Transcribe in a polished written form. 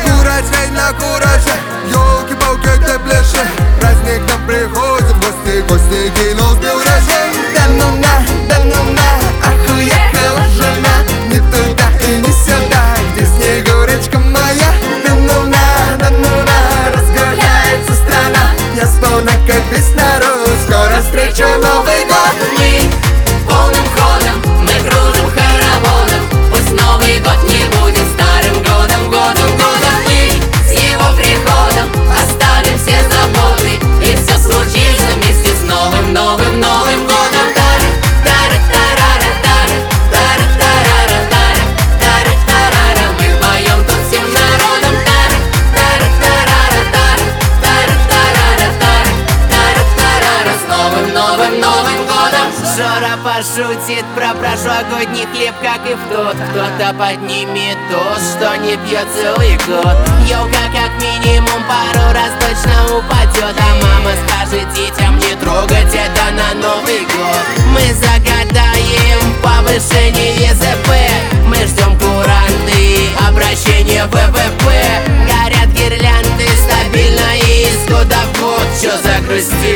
курочей на курочей, елки-палки, где ближе. Праздник нам приходит в гости, гости кинул с пюрешей. Да ну на, ах, уехала жена. Не туда и не сюда, где Снегурочка моя. Да ну на, разгуляется страна. Я сполна как весь народ, скоро встречу Новый год. Мы полным ходом, мы кружим хороводом. Пусть Новый год не будет старым годом, годом. Мы с его приходом оставим все заботы, и все случится вместе с новым годом. Мы поем тут всем народом. С новым годом. Жора пошутит про прошлогодний хлеб, как и в тот. Кто-то поднимет тост, что не пьет целый год. Елка как минимум пару раз точно упадет, а мама скажет детям не трогать это на Новый год. Мы загадаем повышение ЗП, мы ждем куранты, обращение ВВП. Горят гирлянды стабильно и из года в год. Чё загрустил?